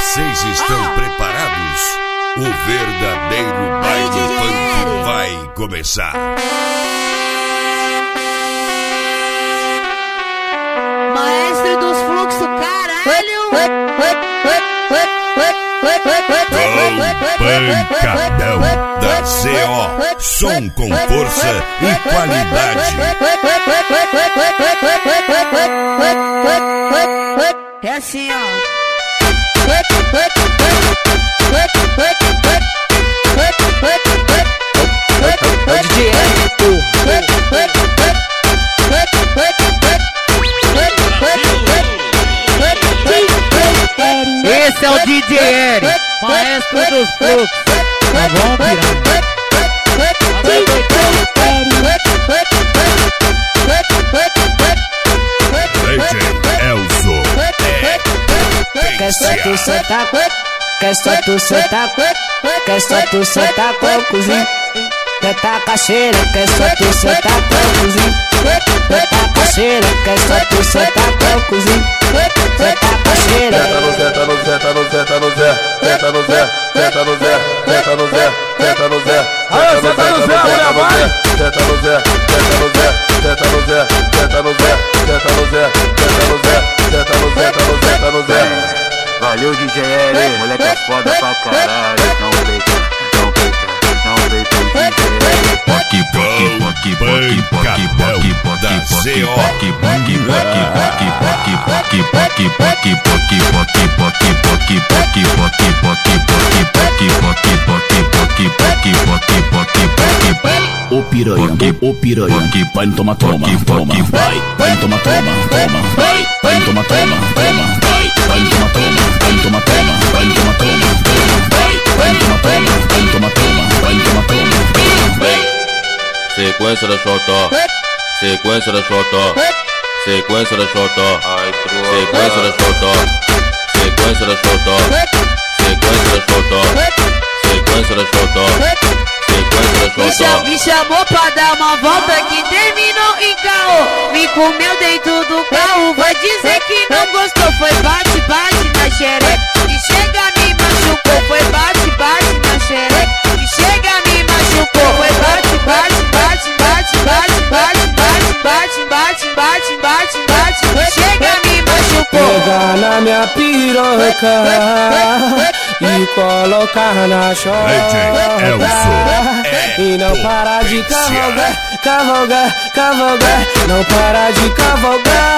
Vocês estão preparados? O verdadeiro baile funk vai começar. Maestro dos fluxos, caralho! Pancadão da CO, som com força e qualidade. É assim, ó. Esse é o DJ Eri, maestro dos fluxos. Tá bom, piranha? Legend Elzo. Quer só tu sentar, quer só tu sentar, quer só tu sentar com o cozinho. Quer tacar xereca, quer só tu sentar com o cozinho. Quer tacar xereca, quer só tu sentar com o cozinho. Quer tacar xereca. Senta no Zé, senta no Zé, senta no Zé, senta no Zé, senta no Zé, senta no Zé, senta no Zé, senta no Zé, senta no Zé, senta no Zé, senta no Zé, senta no Zé, senta no Zé, senta no Zé, senta no Zé, senta no Zé, senta no Zé. Valeu, DJ L, moleque é foda pra caralho. Não peita, não peita, não peita o DJ L. Pancadão da O piranha, vai toma, toma, toma, vai toma, toma, toma, vai toma, toma, toma, vai toma, toma, vai toma, toma, vai toma, toma, vai toma, toma, vai toma, toma, vai toma, toma. Sequência da xotó, sequência da xotó, sequência da xotó, sequência da xotó, sequência da xotó, sequência da xotó, sequência da xotó, sequência da xotó. Me chamou pra dar uma volta que terminou em caô. Me comeu dentro do carro, vai dizer que não gostou. Foi bate, bate na xereca, que chega me machucou. Foi bate, bate na xereca, que chega me machucou. Foi bate, bate, bate, bate, bate, bate, bate, bate, bate, bate, bate, bate, chega me machucou. Pegar na minha piroca e colocar na chota. Legend Elzo. E não parar de cavalgar, cavalgar, cavalgar. Não parar de cavalgar.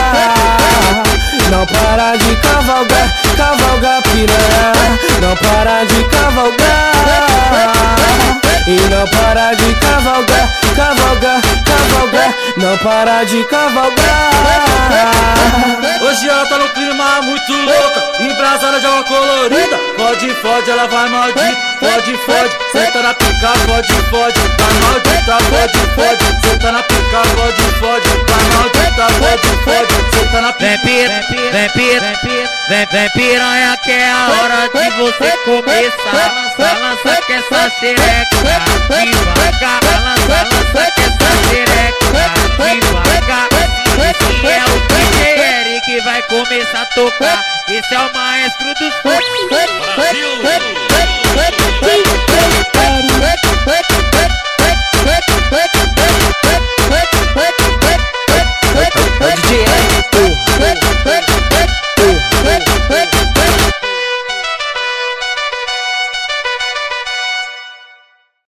Não parar de cavalgar, cavalgar piranha. Não parar de cavalgar. E não parar de cavalgar, cavalgar, cavalgar. Não parar de cavalgar. Hoje ela tá no clima muito louca, embrasada de água colorida. Fode, fode, ela vai maldita. Fode, fode, senta na pica, fode, fode, vai maldita. Fode, fode, senta na pica, fode, fode, vai maldita. Fode, fode, senta na pica. Vem piranha que é a hora de você começar. Lança que essa xereca devagar. Lança que essa xereca devagar. Esse é o DJ Eric que vai começar a tocar. Esse é o maestro dos fluxos. Brasil!